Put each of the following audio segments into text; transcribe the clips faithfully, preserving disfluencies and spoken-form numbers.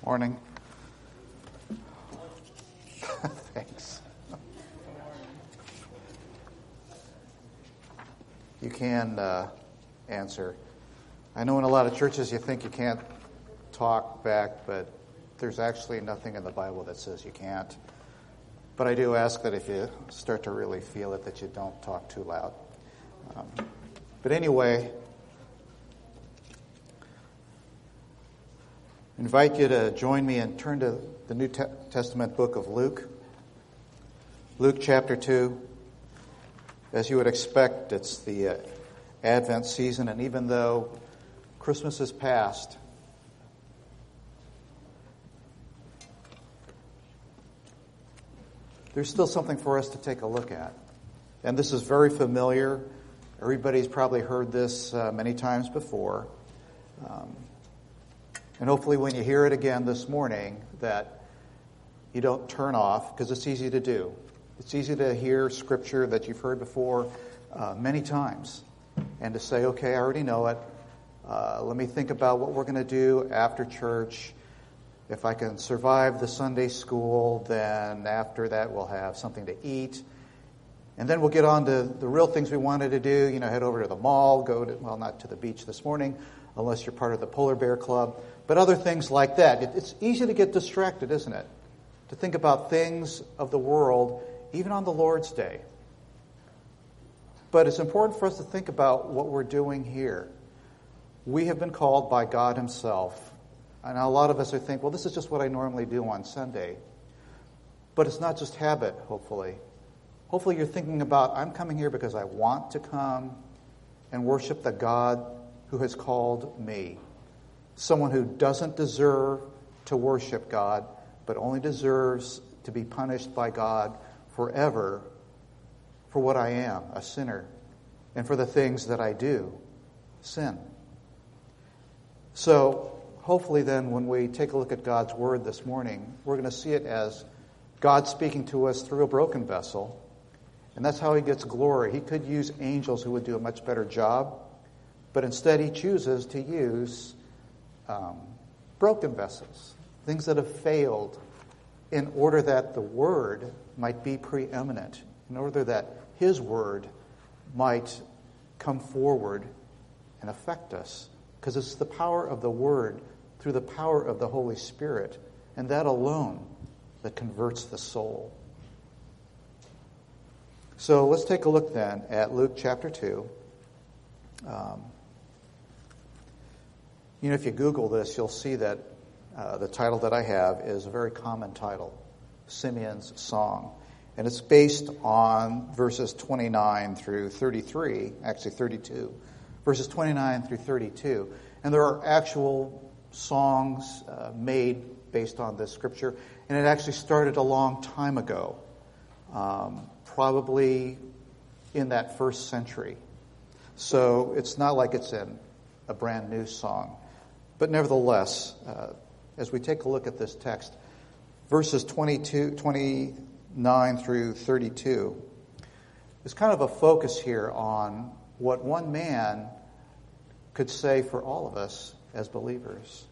Morning. Thanks. You can uh, answer. I know in a lot of churches you think you can't talk back, but there's actually nothing in the Bible that says you can't. But I do ask that if you start to really feel it, that you don't talk too loud. Um, but anyway, I invite you to join me and turn to the New Testament book of Luke. Luke chapter two. As you would expect, it's the uh, Advent season, and even though Christmas is past, there's still something for us to take a look at. And this is very familiar. Everybody's probably heard this uh, many times before. Um, and hopefully when you hear it again this morning, that you don't turn off, because it's easy to do. It's easy to hear scripture that you've heard before uh, many times and to say, okay, I already know it. Uh, let me think about what we're going to do after church. If I can survive the Sunday school, then after that we'll have something to eat. And then we'll get on to the real things we wanted to do, you know, head over to the mall, go to, well, not to the beach this morning, unless you're part of the Polar Bear Club, but other things like that. It, it's easy to get distracted, isn't it? To think about things of the world, even on the Lord's Day. But it's important for us to think about what we're doing here. We have been called by God Himself. And a lot of us are thinking, well, this is just what I normally do on Sunday. But it's not just habit, hopefully. Hopefully you're thinking about, I'm coming here because I want to come and worship the God who has called me. Someone who doesn't deserve to worship God, but only deserves to be punished by God forever for what I am, a sinner, and for the things that I do, sin. So, hopefully then when we take a look at God's Word this morning, we're going to see it as God speaking to us through a broken vessel. And that's how He gets glory. He could use angels who would do a much better job, but instead He chooses to use um, broken vessels, things that have failed, in order that the Word might be preeminent, in order that His Word might come forward and affect us. Because it's the power of the Word through the power of the Holy Spirit, and that alone that converts the soul. So let's take a look then at Luke chapter two. Um, you know, if you Google this, you'll see that uh, the title that I have is a very common title, Simeon's Song. And it's based on verses twenty-nine through thirty-three, actually thirty-two, verses twenty-nine through thirty-two. And there are actual songs uh, made based on this scripture. And it actually started a long time ago, um, probably in that first century. So it's not like it's in a brand new song. But nevertheless, uh, as we take a look at this text, verses twenty-two, twenty-nine through thirty-two, there's kind of a focus here on what one man could say for all of us as believers.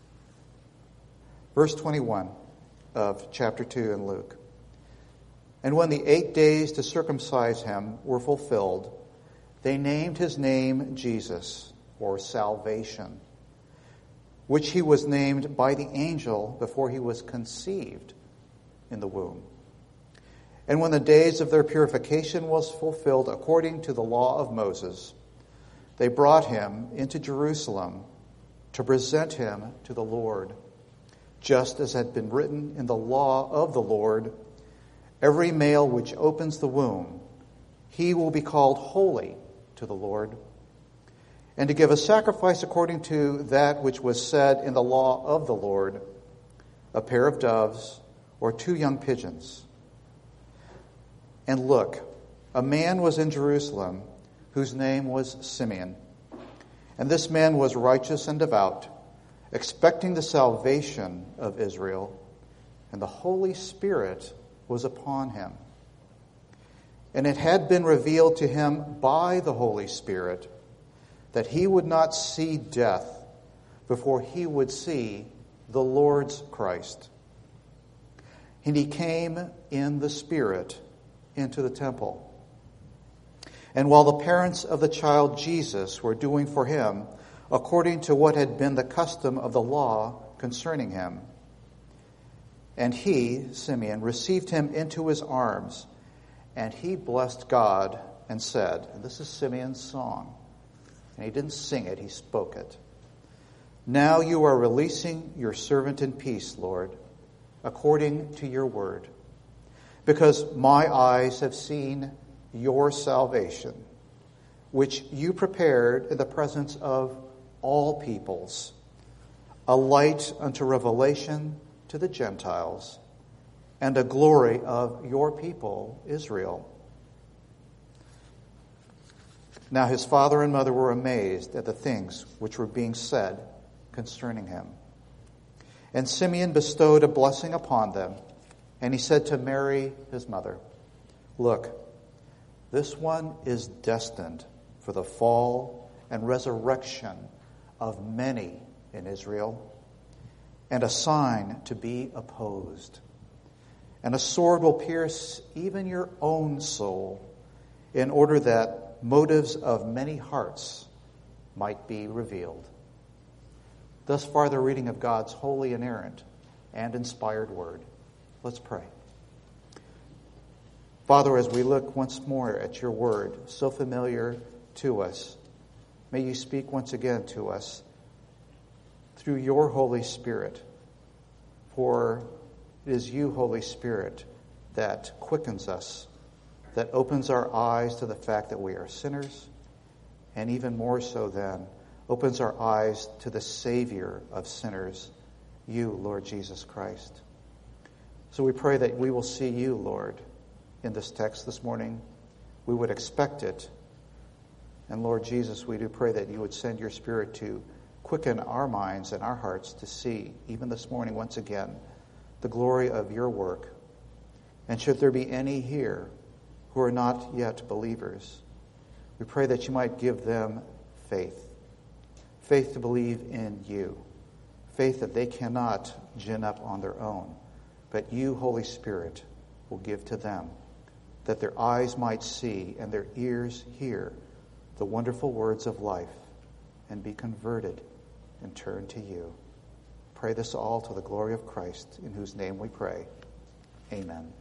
Verse twenty-one of chapter two in Luke. And when the eight days to circumcise him were fulfilled, they named his name Jesus, or salvation, which he was named by the angel before he was conceived in the womb. And when the days of their purification was fulfilled according to the law of Moses, they brought him into Jerusalem to present him to the Lord, just as had been written in the law of the Lord, every male which opens the womb, he will be called holy to the Lord, and to give a sacrifice according to that which was said in the law of the Lord, a pair of doves or two young pigeons. And look, a man was in Jerusalem whose name was Simeon. And this man was righteous and devout, expecting the salvation of Israel, and the Holy Spirit was upon him. And it had been revealed to him by the Holy Spirit that he would not see death before he would see the Lord's Christ. And he came in the Spirit into the temple. And while the parents of the child Jesus were doing for him according to what had been the custom of the law concerning him, and he, Simeon, received him into his arms, and he blessed God and said, and this is Simeon's song, and he didn't sing it, he spoke it. Now you are releasing your servant in peace, Lord, according to your word, because my eyes have seen your salvation, which you prepared in the presence of all peoples, a light unto revelation to the Gentiles, and a glory of your people, Israel. Now his father and mother were amazed at the things which were being said concerning him. And Simeon bestowed a blessing upon them, and he said to Mary, his mother, look, this one is destined for the fall and resurrection of many in Israel, and a sign to be opposed. And a sword will pierce even your own soul, in order that motives of many hearts might be revealed. Thus far, the reading of God's holy, inerrant, and inspired word. Let's pray. Father, as we look once more at your word, so familiar to us, may you speak once again to us through your Holy Spirit. For it is you, Holy Spirit, that quickens us, that opens our eyes to the fact that we are sinners, and even more so then, opens our eyes to the Savior of sinners, you, Lord Jesus Christ. So we pray that we will see you, Lord, in this text this morning. We would expect it. And Lord Jesus, we do pray that you would send your Spirit to quicken our minds and our hearts to see, even this morning once again, the glory of your work. And should there be any here who are not yet believers, we pray that you might give them faith. Faith to believe in you. Faith that they cannot gin up on their own. But you, Holy Spirit, will give to them, that their eyes might see and their ears hear the wonderful words of life and be converted and turn to you. Pray this all to the glory of Christ, in whose name we pray. Amen.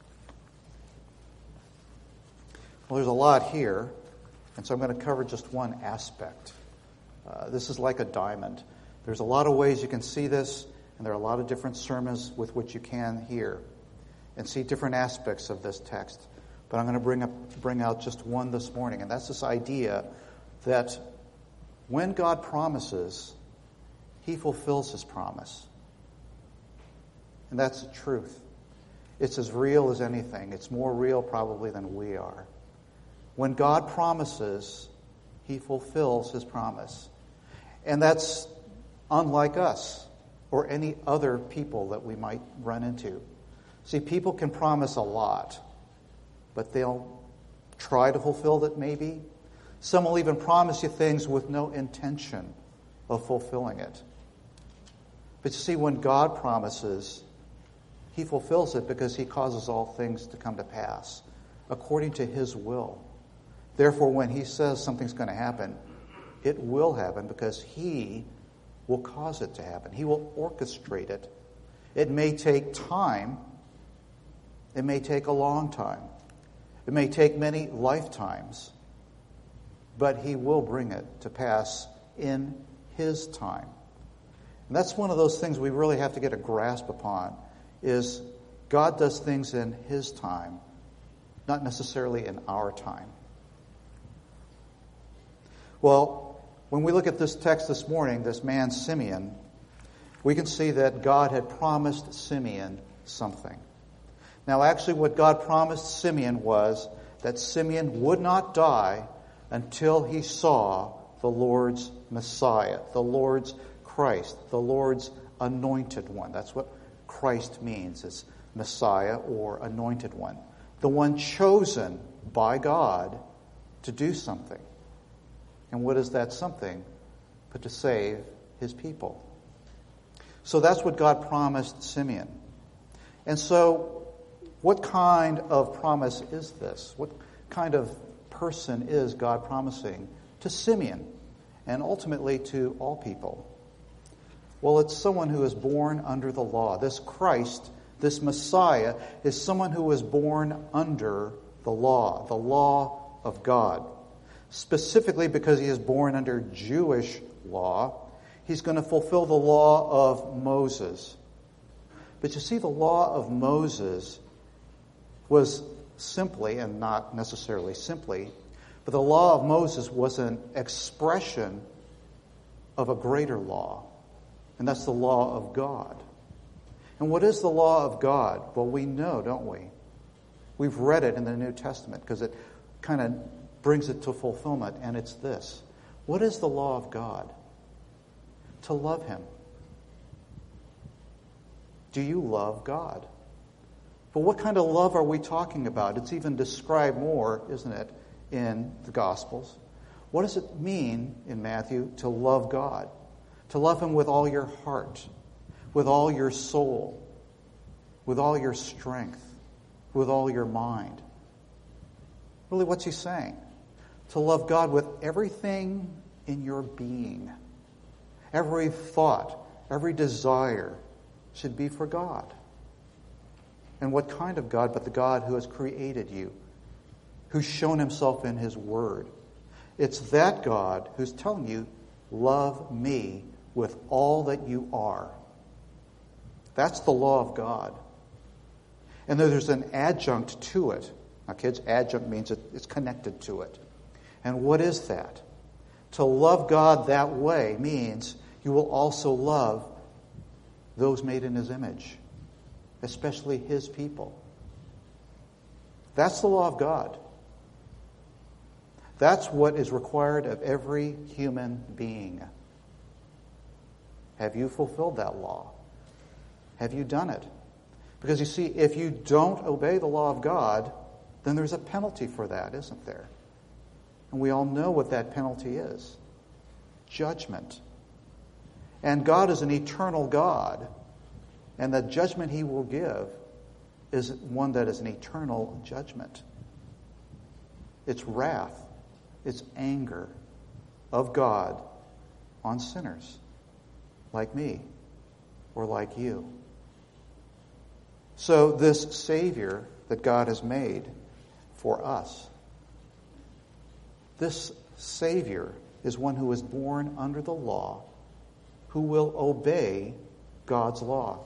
Well, there's a lot here, and so I'm going to cover just one aspect. Uh, this is like a diamond. There's a lot of ways you can see this, and there are a lot of different sermons with which you can hear and see different aspects of this text. But I'm going to bring up, bring out just one this morning, and that's this idea that when God promises, he fulfills his promise. And that's the truth. It's as real as anything. It's more real probably than we are. When God promises, he fulfills his promise. And that's unlike us or any other people that we might run into. See, people can promise a lot, but they'll try to fulfill it maybe. Some will even promise you things with no intention of fulfilling it. But you see, when God promises, he fulfills it because he causes all things to come to pass according to his will. Therefore, when he says something's going to happen, it will happen because he will cause it to happen. He will orchestrate it. It may take time. It may take a long time. It may take many lifetimes. But he will bring it to pass in his time. And that's one of those things we really have to get a grasp upon, is God does things in his time, not necessarily in our time. Well, when we look at this text this morning, this man Simeon, we can see that God had promised Simeon something. Now, actually, what God promised Simeon was that Simeon would not die until he saw the Lord's Messiah, the Lord's Christ, the Lord's anointed one. That's what Christ means, is Messiah or anointed one. The one chosen by God to do something. And what is that something but to save his people? So that's what God promised Simeon. And so what kind of promise is this? What kind of person is God promising to Simeon and ultimately to all people? Well, it's someone who is born under the law. This Christ, this Messiah, is someone who was born under the law, the law of God. Specifically because he is born under Jewish law, he's going to fulfill the law of Moses. But you see, the law of Moses was simply, and not necessarily simply, but the law of Moses was an expression of a greater law, and that's the law of God. And what is the law of God? Well, we know, don't we? We've read it in the New Testament because it kind of brings it to fulfillment, and it's this. What is the law of God? To love him. Do you love God? But what kind of love are we talking about? It's even described more, isn't it, in the Gospels. What does it mean in Matthew to love God? To love him with all your heart, with all your soul, with all your strength, with all your mind. Really, what's he saying? To love God with everything in your being. Every thought, every desire should be for God. And what kind of God? But the God who has created you, who's shown himself in his word. It's that God who's telling you, love me with all that you are. That's the law of God. And there's an adjunct to it. Now, kids, adjunct means it, it's connected to it. And what is that? To love God that way means you will also love those made in his image, especially his people. That's the law of God. That's what is required of every human being. Have you fulfilled that law? Have you done it? Because you see, if you don't obey the law of God, then there's a penalty for that, isn't there? And we all know what that penalty is. Judgment. And God is an eternal God. And the judgment he will give is one that is an eternal judgment. It's wrath. It's anger of God on sinners like me or like you. So this Savior that God has made for us, this Savior is one who is born under the law, who will obey God's law.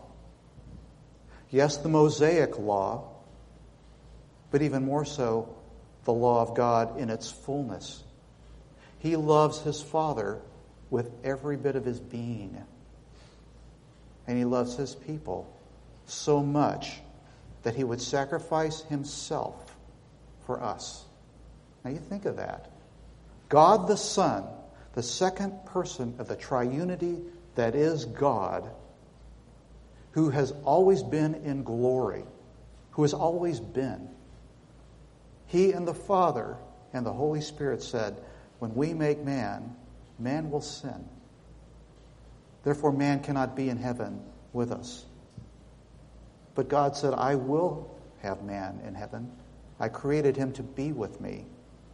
Yes, the Mosaic law, but even more so, the law of God in its fullness. He loves his Father with every bit of his being. And he loves his people so much that he would sacrifice himself for us. Now you think of that. God the Son, the second person of the triunity that is God, who has always been in glory, who has always been. He and the Father and the Holy Spirit said, when we make man, man will sin. Therefore, man cannot be in heaven with us. But God said, I will have man in heaven. I created him to be with me.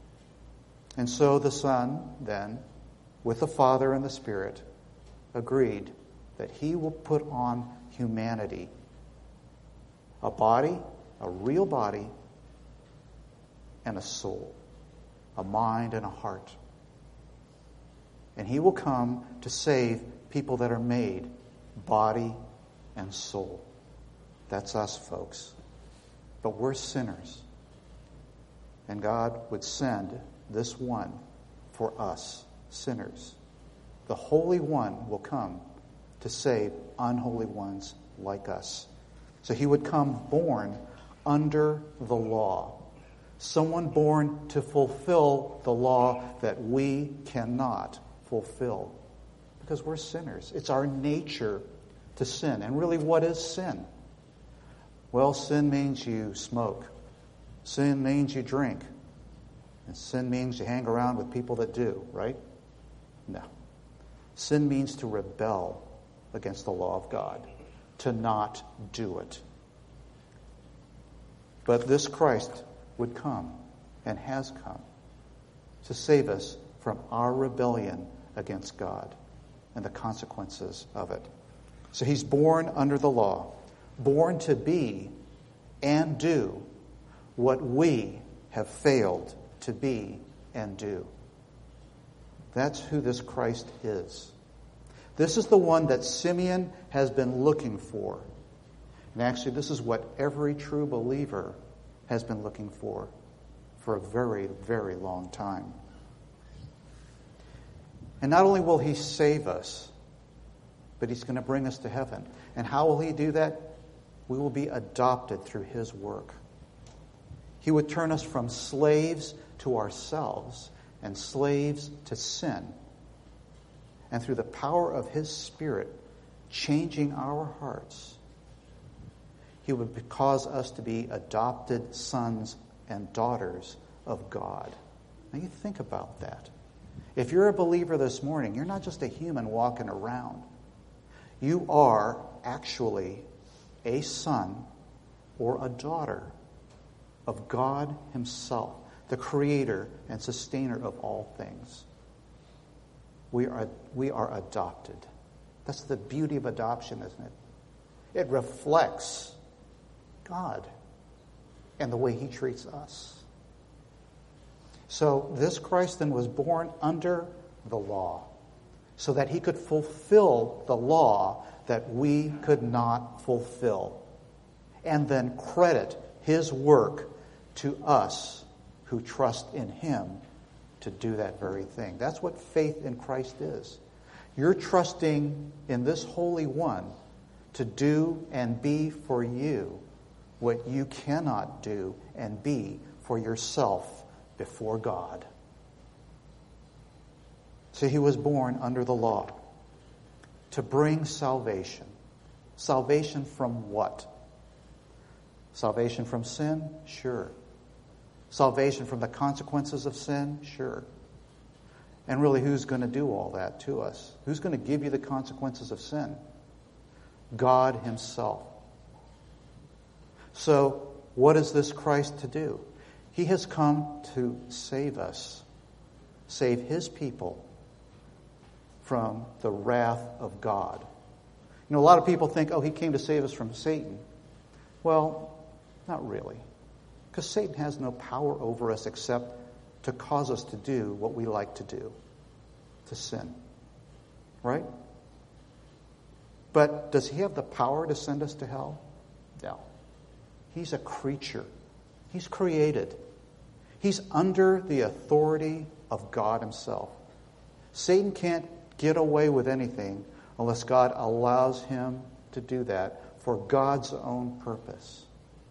And so the Son, then, with the Father and the Spirit, agreed that he will put on humanity. A body, a real body, and a soul. A mind and a heart. And he will come to save people that are made body and soul. That's us, folks. But we're sinners. And God would send this one for us, sinners. The Holy One will come to save unholy ones like us. So he would come born under the law. Someone born to fulfill the law that we cannot fulfill. Because we're sinners. It's our nature to sin. And really, what is sin? Well, sin means you smoke. Sin means you drink. And sin means you hang around with people that do, right? No. Sin means to rebel against the law of God, to not do it. But this Christ would come and has come to save us from our rebellion against God and the consequences of it. So he's born under the law, born to be and do what we have failed to be and do. That's who this Christ is. This is the one that Simeon has been looking for. And actually, this is what every true believer has been looking for for a very, very long time. And not only will he save us, but he's going to bring us to heaven. And how will he do that? We will be adopted through his work. He would turn us from slaves to ourselves and slaves to sin. And through the power of his Spirit changing our hearts, he would cause us to be adopted sons and daughters of God. Now you think about that. If you're a believer this morning, you're not just a human walking around. You are actually a son or a daughter of God himself, the creator and sustainer of all things. We are, we are adopted. That's the beauty of adoption, isn't it? It reflects God and the way he treats us. So this Christ then was born under the law so that he could fulfill the law that we could not fulfill, and then credit his work to us who trust in him to do that very thing. That's what faith in Christ is. You're trusting in this Holy One to do and be for you what you cannot do and be for yourself before God. So he was born under the law to bring salvation. Salvation from what? Salvation from sin? Sure. Salvation from the consequences of sin? Sure. And really, who's going to do all that to us? Who's going to give you the consequences of sin? God himself. So, what is this Christ to do? He has come to save us, save his people from the wrath of God. You know, a lot of people think, oh, he came to save us from Satan. Well, not really. Because Satan has no power over us except to cause us to do what we like to do, to sin. Right? But does he have the power to send us to hell? No. He's a creature. He's created. He's under the authority of God himself. Satan can't get away with anything unless God allows him to do that for God's own purpose.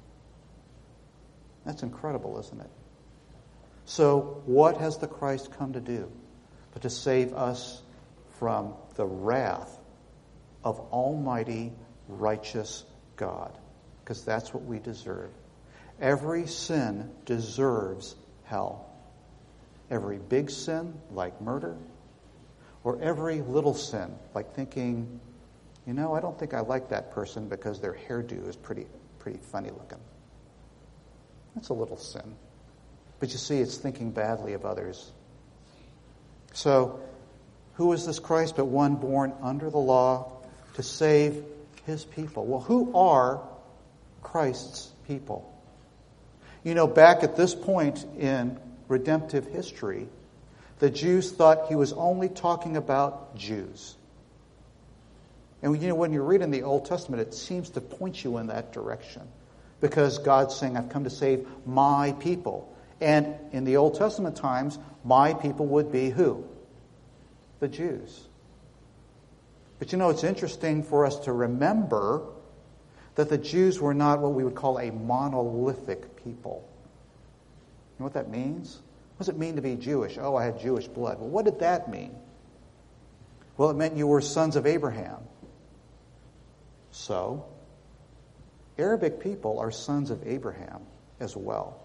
That's incredible, isn't it? So, what has the Christ come to do? But to save us from the wrath of almighty, righteous God. Because that's what we deserve. Every sin deserves hell. Every big sin, like murder, or every little sin, like thinking, you know, I don't think I like that person because their hairdo is pretty, pretty funny looking. That's a little sin. But you see, it's thinking badly of others. So, who is this Christ but one born under the law to save his people? Well, who are Christ's people? You know, back at this point in redemptive history, the Jews thought he was only talking about Jews. And you know, when you read in the Old Testament, it seems to point you in that direction. Because God's saying, I've come to save my people. And in the Old Testament times, my people would be who? The Jews. But you know, it's interesting for us to remember that the Jews were not what we would call a monolithic people. You know what that means? What does it mean to be Jewish? Oh, I had Jewish blood. Well, what did that mean? Well, it meant you were sons of Abraham. So, Arabic people are sons of Abraham as well.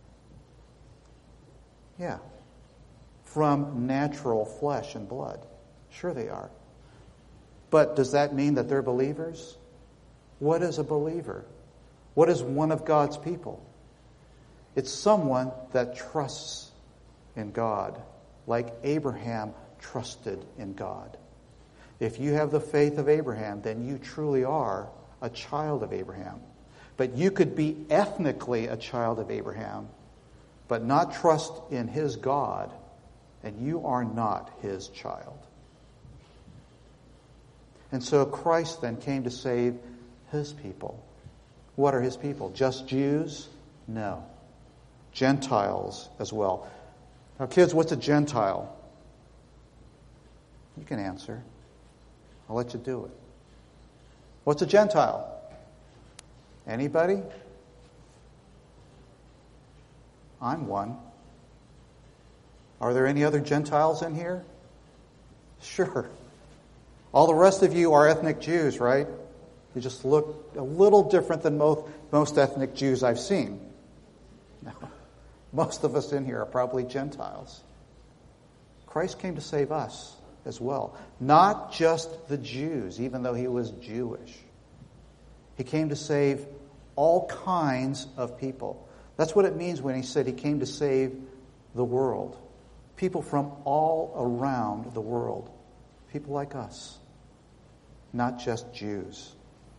Yeah. From natural flesh and blood. Sure they are. But does that mean that they're believers? What is a believer? What is one of God's people? It's someone that trusts in God, like Abraham trusted in God. If you have the faith of Abraham, then you truly are a child of Abraham. But you could be ethnically a child of Abraham, but not trust in his God, and you are not his child. And so Christ then came to save his people. What are his people? Just Jews? No. Gentiles as well. Now, kids, what's a Gentile? You can answer. I'll let you do it. What's a Gentile? Anybody? I'm one. Are there any other Gentiles in here? Sure. All the rest of you are ethnic Jews, right? You just look a little different than most, most ethnic Jews I've seen. No. Most of us in here are probably Gentiles. Christ came to save us as well. Not just the Jews, even though he was Jewish. He came to save all kinds of people. That's what it means when he said he came to save the world. People from all around the world. People like us. Not just Jews.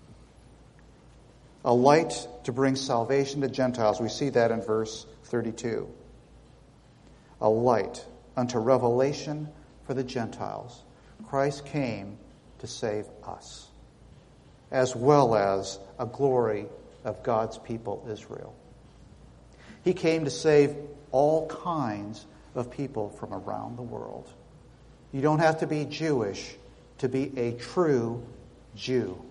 A light to bring salvation to Gentiles. We see that in verse thirty-two. A light unto revelation for the Gentiles. Christ came to save us, as well as a glory of God's people, Israel. He came to save all kinds of people from around the world. You don't have to be Jewish to be a true Jew.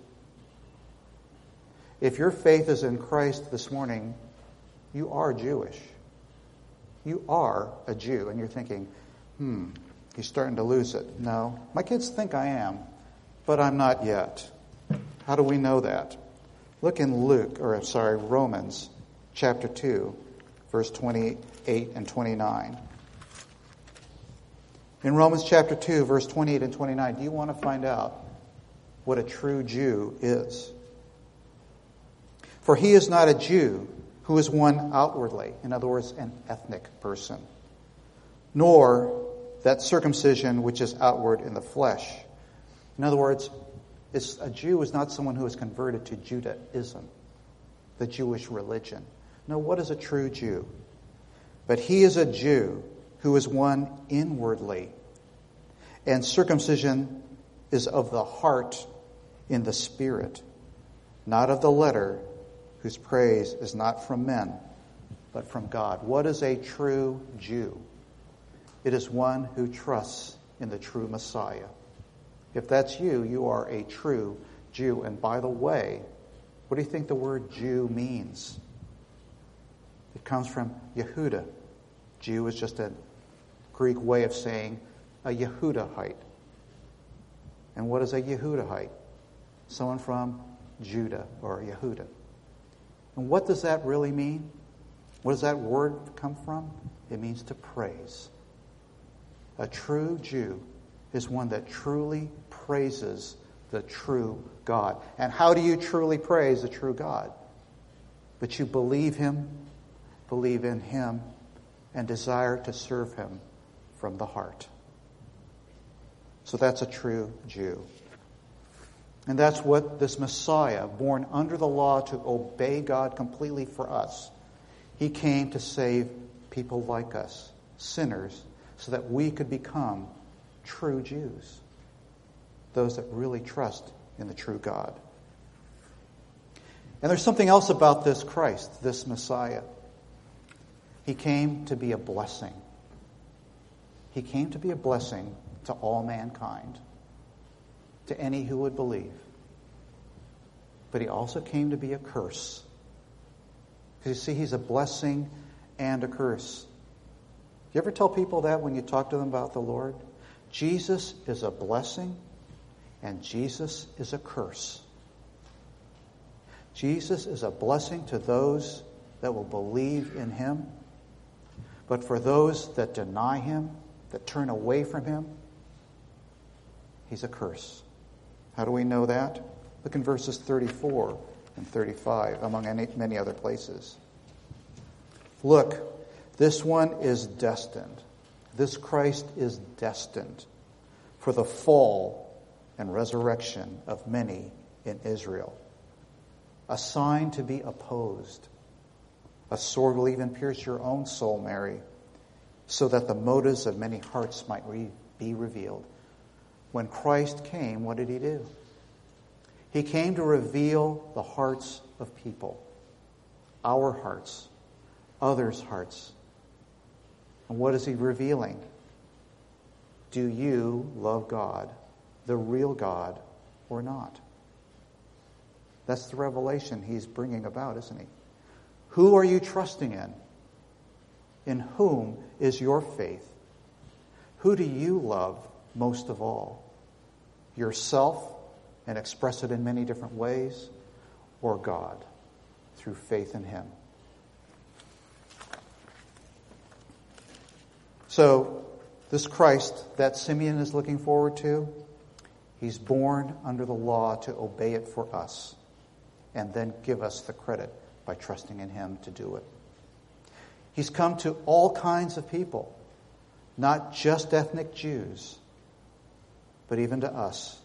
If your faith is in Christ this morning, you are Jewish. You are a Jew. And you're thinking, hmm, he's starting to lose it. No, my kids think I am, but I'm not yet. How do we know that? Look in Luke, or I'm sorry, Romans chapter two, verse twenty-eight and twenty-nine. In Romans chapter two, verse twenty-eight and twenty-nine, do you want to find out what a true Jew is? For he is not a Jew who is one outwardly, in other words, an ethnic person, nor that circumcision which is outward in the flesh. In other words, it's, a Jew is not someone who is converted to Judaism, the Jewish religion. No, what is a true Jew? But he is a Jew who is one inwardly, and circumcision is of the heart in the spirit, not of the letter, whose praise is not from men, but from God. What is a true Jew? It is one who trusts in the true Messiah. If that's you, you are a true Jew. And by the way, what do you think the word Jew means? It comes from Yehuda. Jew is just a Greek way of saying a Yehudahite. And what is a Yehudahite? Someone from Judah or Yehuda. And what does that really mean? What does that word come from? It means to praise. A true Jew is one that truly praises the true God. And how do you truly praise the true God? But you believe him, believe in him, and desire to serve him from the heart. So that's a true Jew. And that's what this Messiah, born under the law to obey God completely for us, he came to save people like us, sinners, so that we could become true Jews, those that really trust in the true God. And there's something else about this Christ, this Messiah. He came to be a blessing. He came to be a blessing to all mankind, to any who would believe. But he also came to be a curse. Because you see, he's a blessing and a curse. You ever tell people that when you talk to them about the Lord? Jesus is a blessing and Jesus is a curse. Jesus is a blessing to those that will believe in him. But for those that deny him, that turn away from him, he's a curse. How do we know that? Look in verses thirty-four and thirty-five, among any, many other places. Look, this one is destined. This Christ is destined for the fall and resurrection of many in Israel. A sign to be opposed. A sword will even pierce your own soul, Mary, so that the motives of many hearts might re- be revealed. When Christ came, what did he do? He came to reveal the hearts of people. Our hearts. Others' hearts. And what is he revealing? Do you love God, the real God, or not? That's the revelation he's bringing about, isn't he? Who are you trusting in? In whom is your faith? Who do you love most of all? Yourself, and express it in many different ways, or God, through faith in him? So, this Christ that Simeon is looking forward to, he's born under the law to obey it for us, and then give us the credit by trusting in him to do it. He's come to all kinds of people, not just ethnic Jews, but even to us.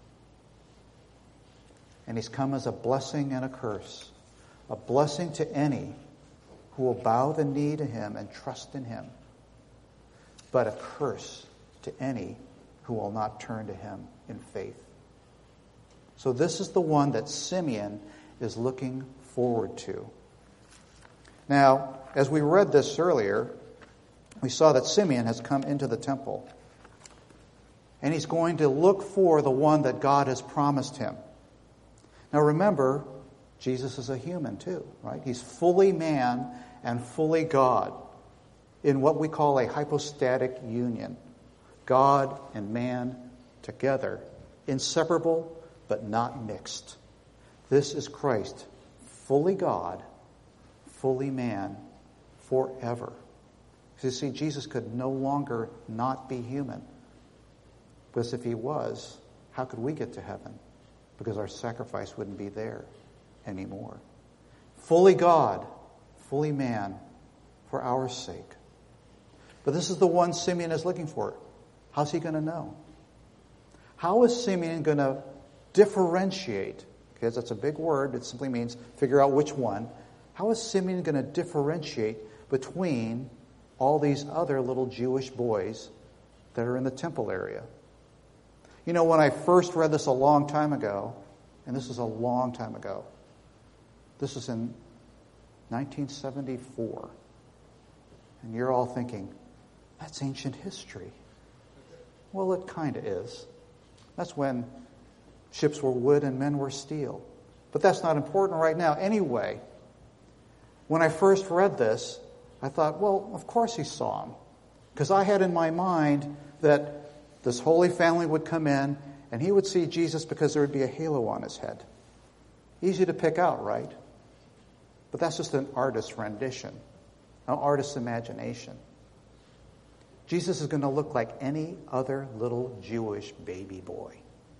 And he's come as a blessing and a curse. A blessing to any who will bow the knee to him and trust in him, but a curse to any who will not turn to him in faith. So this is the one that Simeon is looking forward to. Now, as we read this earlier, we saw that Simeon has come into the temple. And he's going to look for the one that God has promised him. Now remember, Jesus is a human too, right? He's fully man and fully God in what we call a hypostatic union. God and man together, inseparable but not mixed. This is Christ, fully God, fully man, forever. You see, Jesus could no longer not be human. Because if he was, how could we get to heaven? Because our sacrifice wouldn't be there anymore. Fully God, fully man, for our sake. But this is the one Simeon is looking for. How's he going to know? How is Simeon going to differentiate? Because that's a big word. It simply means figure out which one. How is Simeon going to differentiate between all these other little Jewish boys that are in the temple area? You know, when I first read this a long time ago, and this is a long time ago, this is in nineteen seventy-four, and you're all thinking, that's ancient history. Well, it kind of is. That's when ships were wood and men were steel. But that's not important right now. Anyway, when I first read this, I thought, well, of course he saw him. Because I had in my mind that this Holy Family would come in and he would see Jesus because there would be a halo on his head. Easy to pick out, right? But that's just an artist's rendition, an artist's imagination. Jesus is going to look like any other little Jewish baby boy.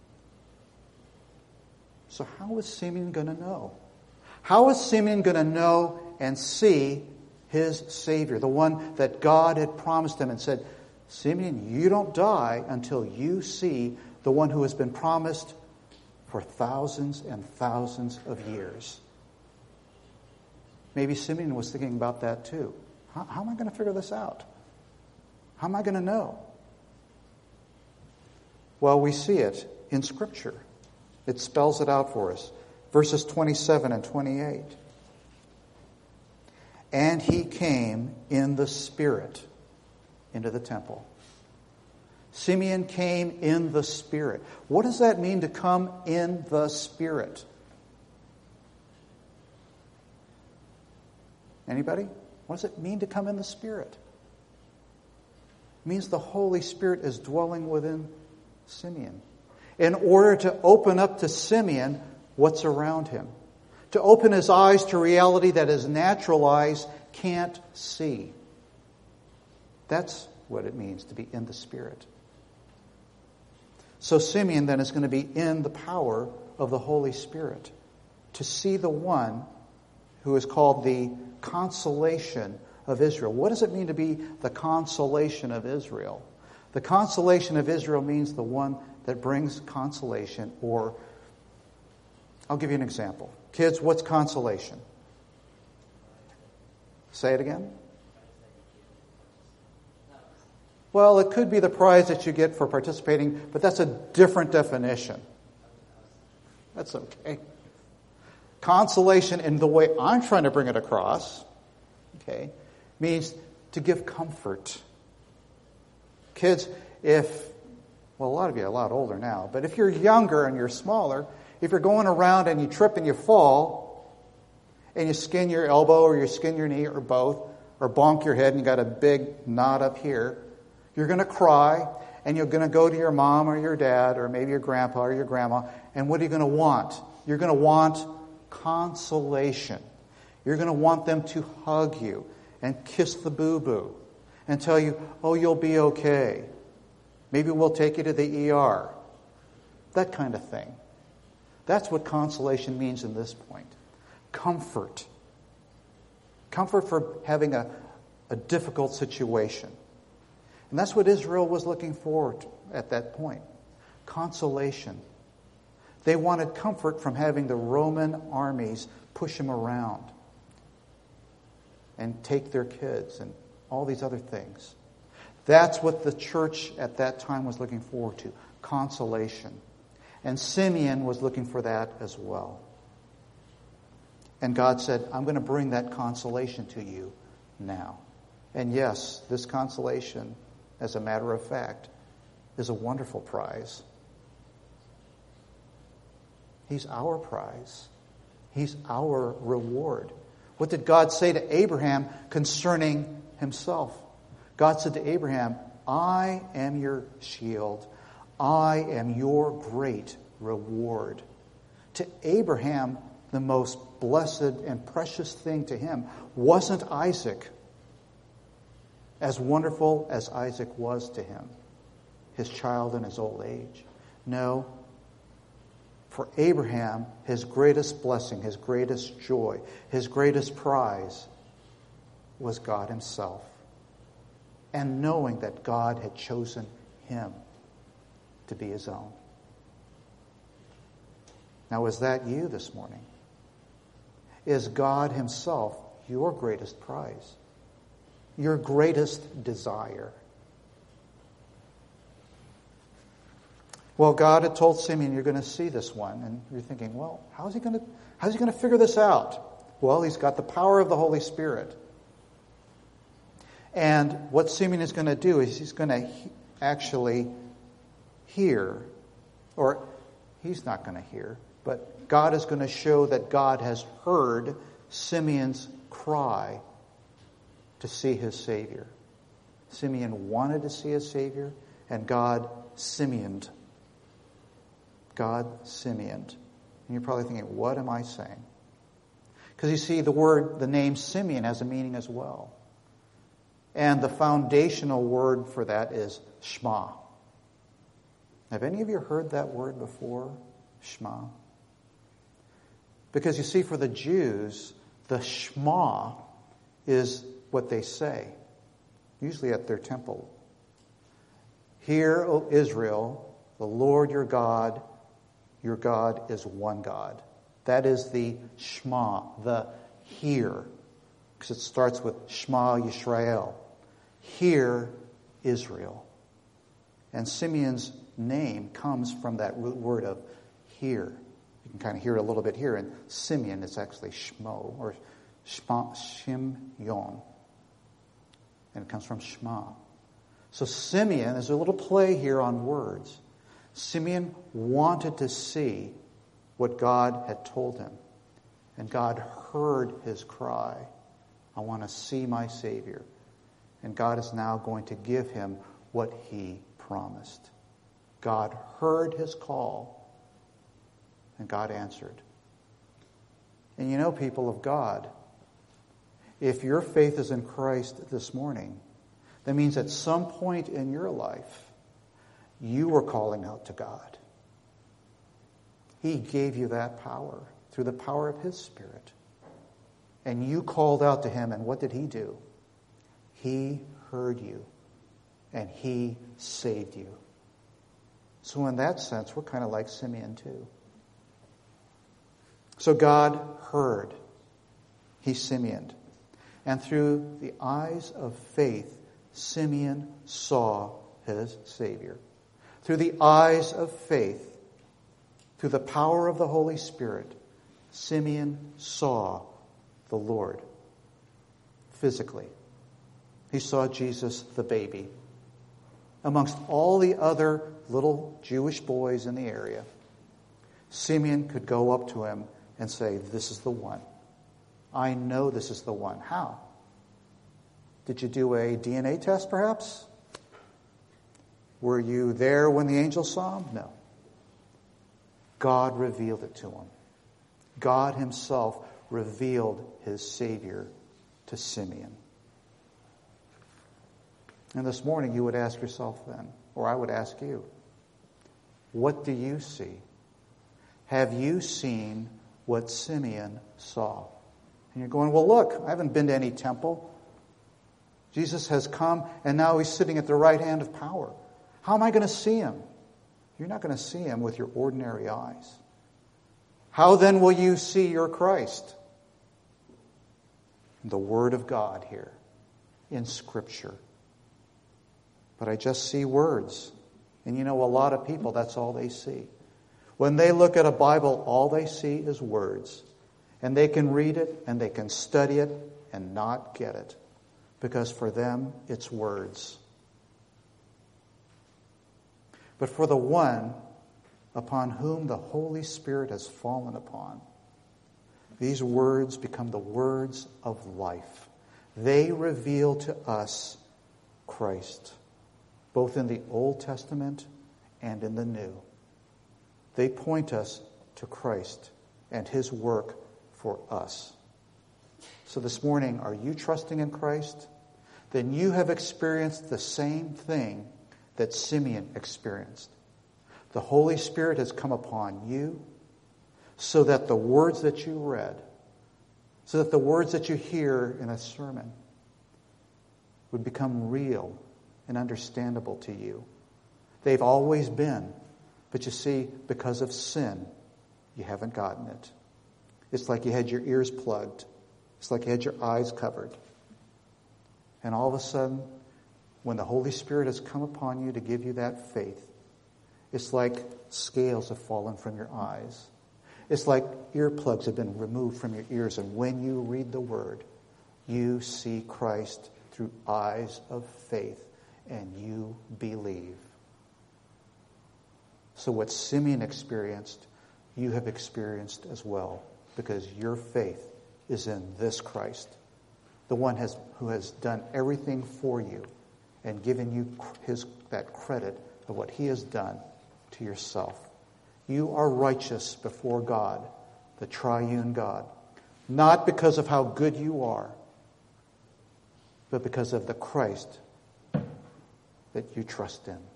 So how is Simeon going to know? How is Simeon going to know and see his Savior, the one that God had promised him and said, Simeon, you don't die until you see the one who has been promised for thousands and thousands of years. Maybe Simeon was thinking about that too. How, how am I going to figure this out? How am I going to know? Well, we see it in Scripture. It spells it out for us. Verses twenty-seven and twenty-eight. And he came in the Spirit into the temple. Simeon came in the Spirit. What does that mean to come in the Spirit? Anybody? What does it mean to come in the Spirit? It means the Holy Spirit is dwelling within Simeon in order to open up to Simeon what's around him. To open his eyes to reality that his natural eyes can't see. That's what it means to be in the Spirit. So Simeon then is going to be in the power of the Holy Spirit to see the one who is called the consolation of Israel. What does it mean to be the consolation of Israel? The consolation of Israel means the one that brings consolation, or I'll give you an example. Kids, what's consolation? Say it again. Well, it could be the prize that you get for participating, but that's a different definition. That's okay. Consolation, in the way I'm trying to bring it across, okay, means to give comfort. Kids, if, well, a lot of you are a lot older now, but if you're younger and you're smaller, if you're going around and you trip and you fall, and you skin your elbow or you skin your knee or both, or bonk your head and you got a big knot up here, you're going to cry, and you're going to go to your mom or your dad or maybe your grandpa or your grandma, and what are you going to want? You're going to want consolation. You're going to want them to hug you and kiss the boo-boo and tell you, oh, you'll be okay. Maybe we'll take you to the E R. That kind of thing. That's what consolation means in this point. Comfort. Comfort for having a, a difficult situation. And that's what Israel was looking for at that point. Consolation. They wanted comfort from having the Roman armies push them around and take their kids and all these other things. That's what the church at that time was looking forward to. Consolation. And Simeon was looking for that as well. And God said, I'm going to bring that consolation to you now. And yes, this consolation, as a matter of fact, is a wonderful prize. He's our prize. He's our reward. What did God say to Abraham concerning himself? God said to Abraham, I am your shield. I am your great reward. To Abraham, the most blessed and precious thing to him wasn't Isaac, as wonderful as Isaac was to him, his child in his old age. No, for Abraham, his greatest blessing, his greatest joy, his greatest prize was God himself. And knowing that God had chosen him to be his own. Now, is that you this morning? Is God himself your greatest prize? Your greatest desire? Well, God had told Simeon, you're going to see this one. And you're thinking, well, how's he going to, how's he going to figure this out? Well, he's got the power of the Holy Spirit. And what Simeon is going to do is he's going to actually hear, or he's not going to hear, but God is going to show that God has heard Simeon's cry to see his Savior. Simeon wanted to see his Savior, and God Simeoned. God Simeoned. And you're probably thinking, what am I saying? Because you see, the word, the name Simeon has a meaning as well. And the foundational word for that is Shema. Have any of you heard that word before? Shema. Because you see, for the Jews, the Shema is what they say, usually at their temple. Hear, O Israel, the Lord your God, your God is one God. That is the Shema, the hear. Because it starts with Shema Yisrael. Hear, Israel. And Simeon's name comes from that root word of hear. You can kind of hear it a little bit here. And Simeon is actually Shmo, or Shma, Shimyon. And it comes from Shema. So Simeon, there's a little play here on words. Simeon wanted to see what God had told him. And God heard his cry. I want to see my Savior. And God is now going to give him what he promised. God heard his call, and God answered. And you know, people of God, if your faith is in Christ this morning, that means at some point in your life, You were calling out to God. He gave you that power through the power of His Spirit. And you called out to Him, and what did He do? He heard you, and He saved you. So in that sense, we're kind of like Simeon too. So God heard. He Simeoned. And through the eyes of faith, Simeon saw his Savior. Through the eyes of faith, through the power of the Holy Spirit, Simeon saw the Lord physically. He saw Jesus the baby. Amongst all the other little Jewish boys in the area, Simeon could go up to him and say, "This is the one. I know this is the one." How? Did you do a D N A test, perhaps? Were you there when the angel saw him? No. God revealed it to him. God Himself revealed His Savior to Simeon. And this morning you would ask yourself then, or I would ask you, what do you see? Have you seen what Simeon saw? And you're going, well, look, I haven't been to any temple. Jesus has come, and now He's sitting at the right hand of power. How am I going to see Him? You're not going to see Him with your ordinary eyes. How then will you see your Christ? The Word of God here, in Scripture. But I just see words. And you know, a lot of people, that's all they see. When they look at a Bible, all they see is words. And they can read it, and they can study it, and not get it. Because for them, it's words. But for the one upon whom the Holy Spirit has fallen upon, these words become the words of life. They reveal to us Christ, both in the Old Testament and in the New. They point us to Christ and His work for us. So this morning, are you trusting in Christ? Then you have experienced the same thing that Simeon experienced. The Holy Spirit has come upon you so that the words that you read, so that the words that you hear in a sermon would become real and understandable to you. They've always been, but you see, because of sin, you haven't gotten it. It's like you had your ears plugged. It's like you had your eyes covered. And all of a sudden, when the Holy Spirit has come upon you to give you that faith, it's like scales have fallen from your eyes. It's like earplugs have been removed from your ears. And when you read the Word, you see Christ through eyes of faith, and you believe. So what Simeon experienced, you have experienced as well, because your faith is in this Christ, the one has, who has done everything for you and given you his that credit of what He has done to yourself. You are righteous before God, the triune God, not because of how good you are, but because of the Christ that you trust in.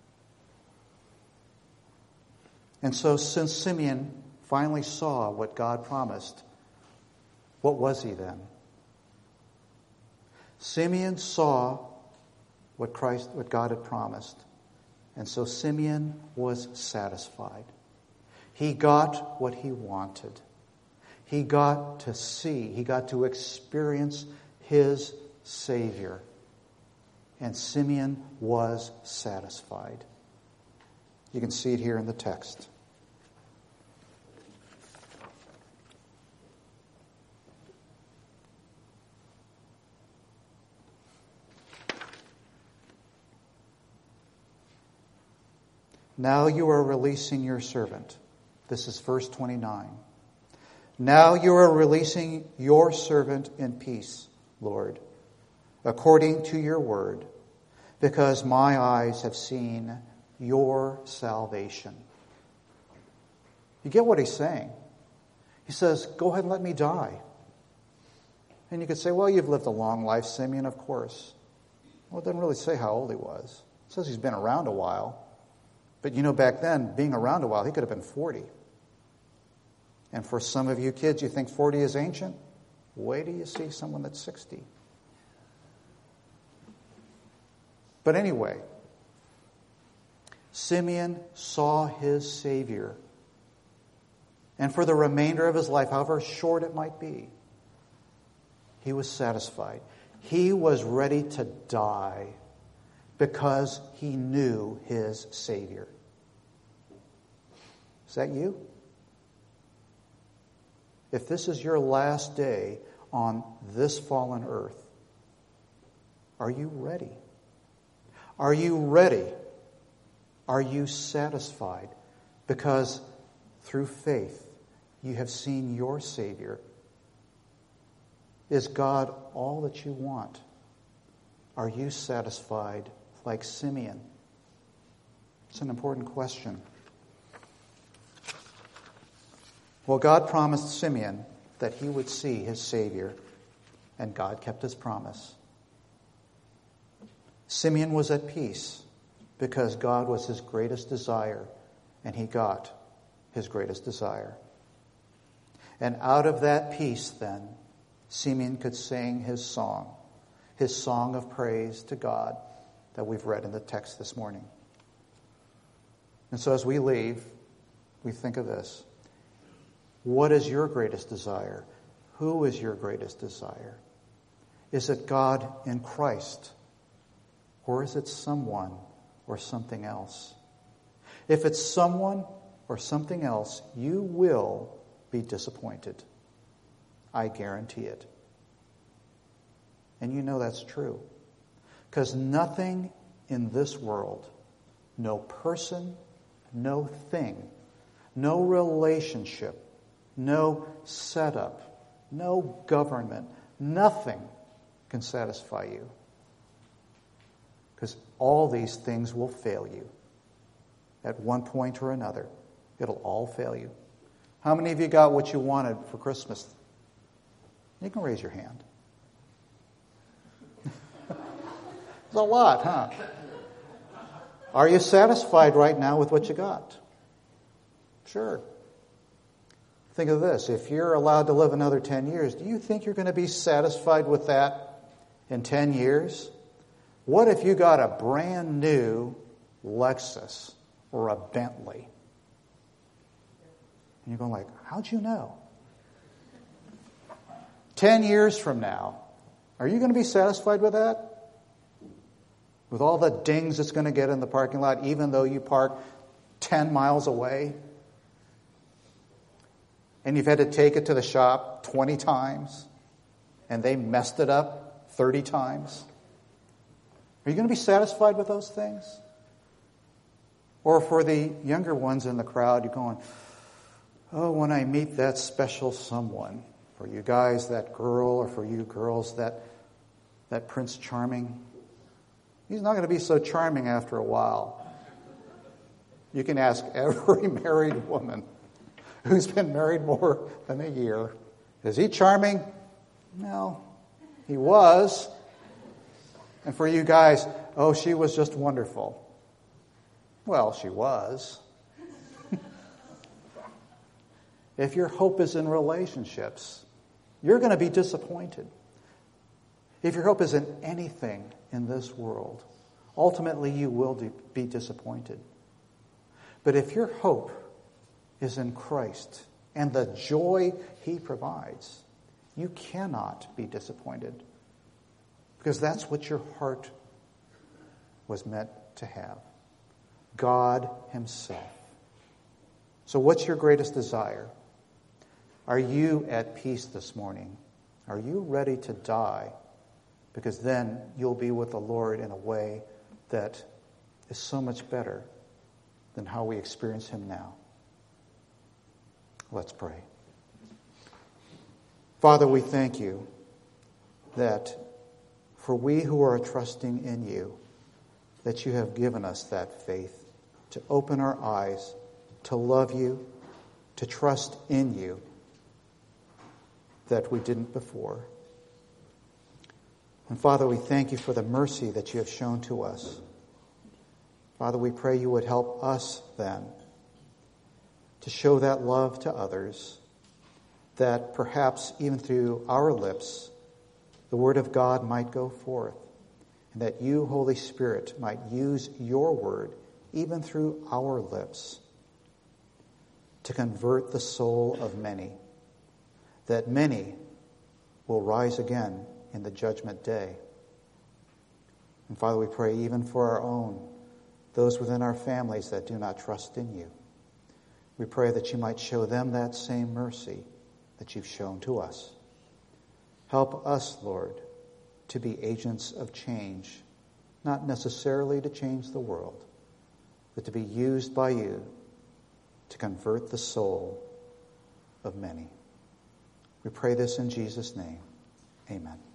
And so since Simeon finally saw what God promised, what was he then? Simeon saw what Christ, what God had promised. And so Simeon was satisfied. He got what he wanted. He got to see, he got to experience his Savior. And Simeon was satisfied. You can see it here in the text. Now you are releasing your servant. This is verse twenty-nine. Now you are releasing your servant in peace, Lord, according to your word, because my eyes have seen your salvation. You get what he's saying? He says, go ahead and let me die. And you could say, well, you've lived a long life, Simeon, of course. Well, it doesn't really say how old he was. It says he's been around a while. But you know, back then, being around a while, he could have been forty. And for some of you kids, you think forty is ancient? Wait till you see someone that's sixty. But anyway, Simeon saw his Savior. And for the remainder of his life, however short it might be, he was satisfied. He was ready to die because he knew his Savior. Is that you? If this is your last day on this fallen earth, are you ready? Are you ready? Are you satisfied? Because through faith, you have seen your Savior. Is God all that you want? Are you satisfied like Simeon? It's an important question. Well, God promised Simeon that he would see his Savior, and God kept his promise. Simeon was at peace because God was his greatest desire, and he got his greatest desire. And out of that peace, then, Simeon could sing his song, his song of praise to God that we've read in the text this morning. And so as we leave, we think of this. What is your greatest desire? Who is your greatest desire? Is it God in Christ? Or is it someone or something else? If it's someone or something else, you will be disappointed. I guarantee it. And you know that's true. Because nothing in this world, no person, no thing, no relationship, no setup, no government, nothing can satisfy you. Because all these things will fail you. At one point or another, it'll all fail you. How many of you got what you wanted for Christmas? You can raise your hand. It's a lot, huh? Are you satisfied right now with what you got? Sure. Think of this. If you're allowed to live another ten years, do you think you're going to be satisfied with that in ten years? What if you got a brand new Lexus or a Bentley? And you're going like, how'd you know? Ten years from now, are you going to be satisfied with that? With all the dings it's going to get in the parking lot, even though you park ten miles away? And you've had to take it to the shop twenty times, and they messed it up thirty times? Are you going to be satisfied with those things? Or for the younger ones in the crowd, you're going, oh, when I meet that special someone, for you guys, that girl, or for you girls, that, that Prince Charming, he's not going to be so charming after a while. You can ask every married woman who's been married more than a year, is he charming? No, he was. And for you guys, oh, she was just wonderful. Well, she was. If your hope is in relationships, you're going to be disappointed. If your hope is in anything in this world, ultimately you will be disappointed. But if your hope is in Christ and the joy he provides, you cannot be disappointed. Because that's what your heart was meant to have. God himself. So what's your greatest desire? Are you at peace this morning? Are you ready to die? Because then you'll be with the Lord in a way that is so much better than how we experience him now. Let's pray. Father, we thank you that for we who are trusting in you, that you have given us that faith to open our eyes, to love you, to trust in you, that we didn't before. And Father, we thank you for the mercy that you have shown to us. Father, we pray you would help us then to show that love to others, that perhaps even through our lips, the word of God might go forth, and that you, Holy Spirit, might use your word, even through our lips, to convert the soul of many, that many will rise again in the judgment day. And Father, we pray even for our own, those within our families that do not trust in you. We pray that you might show them that same mercy that you've shown to us. Help us, Lord, to be agents of change, not necessarily to change the world, but to be used by you to convert the soul of many. We pray this in Jesus' name. Amen.